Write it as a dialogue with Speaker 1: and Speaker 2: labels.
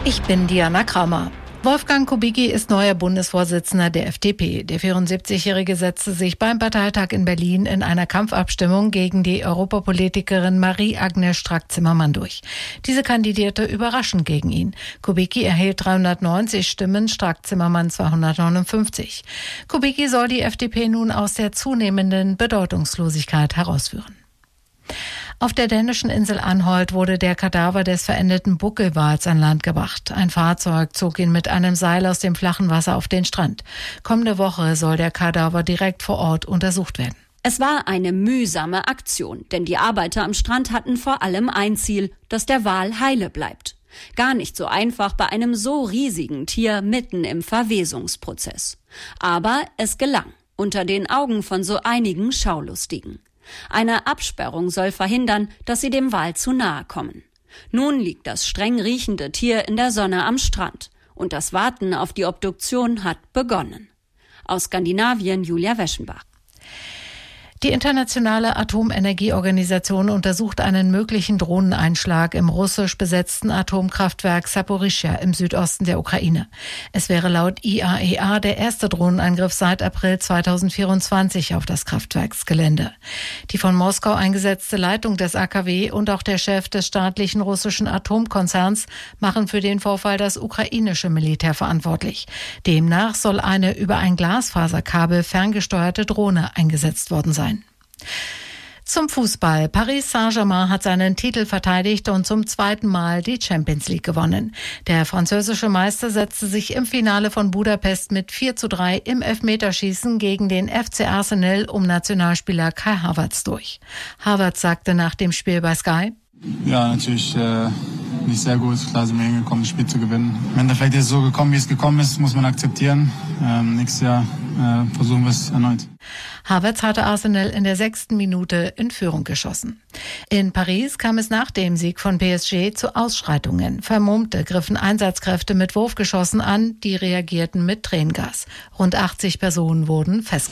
Speaker 1: Ich bin Diana Kramer. Wolfgang Kubicki ist neuer Bundesvorsitzender der FDP. Der 74-Jährige setzte sich beim Parteitag in Berlin in einer Kampfabstimmung gegen die Europapolitikerin Marie-Agnes Strack-Zimmermann durch. Diese kandidierte überraschend gegen ihn. Kubicki erhielt 390 Stimmen, Strack-Zimmermann 259. Kubicki soll die FDP nun aus der zunehmenden Bedeutungslosigkeit herausführen. Auf der dänischen Insel Anholt wurde der Kadaver des verendeten Buckelwals an Land gebracht. Ein Fahrzeug zog ihn mit einem Seil aus dem flachen Wasser auf den Strand. Kommende Woche soll der Kadaver direkt vor Ort untersucht werden.
Speaker 2: Es war eine mühsame Aktion, denn die Arbeiter am Strand hatten vor allem ein Ziel, dass der Wal heile bleibt. Gar nicht so einfach bei einem so riesigen Tier mitten im Verwesungsprozess. Aber es gelang, unter den Augen von so einigen Schaulustigen. Eine Absperrung soll verhindern, dass sie dem Wal zu nahe kommen. Nun liegt das streng riechende Tier in der Sonne am Strand und das Warten auf die Obduktion hat begonnen. Aus Skandinavien Julia Weschenbach.
Speaker 1: Die Internationale Atomenergieorganisation untersucht einen möglichen Drohneneinschlag im russisch besetzten Atomkraftwerk Saporischschja im Südosten der Ukraine. Es wäre laut IAEA der erste Drohnenangriff seit April 2024 auf das Kraftwerksgelände. Die von Moskau eingesetzte Leitung des AKW und auch der Chef des staatlichen russischen Atomkonzerns machen für den Vorfall das ukrainische Militär verantwortlich. Demnach soll eine über ein Glasfaserkabel ferngesteuerte Drohne eingesetzt worden sein. Zum Fußball. Paris Saint-Germain hat seinen Titel verteidigt und zum zweiten Mal die Champions League gewonnen. Der französische Meister setzte sich im Finale von Budapest mit 4:3 im Elfmeterschießen gegen den FC Arsenal um Nationalspieler Kai Havertz durch. Havertz sagte nach dem Spiel bei Sky:
Speaker 3: Ja, natürlich nicht sehr gut. Klar sind wir hingekommen, das Spiel zu gewinnen. Im Endeffekt ist es so gekommen, wie es gekommen ist, muss man akzeptieren. Nächstes Jahr versuchen wir es erneut.
Speaker 1: Havertz hatte Arsenal in der 6. Minute in Führung geschossen. In Paris kam es nach dem Sieg von PSG zu Ausschreitungen. Vermummte griffen Einsatzkräfte mit Wurfgeschossen an, die reagierten mit Tränengas. Rund 80 Personen wurden festgenommen.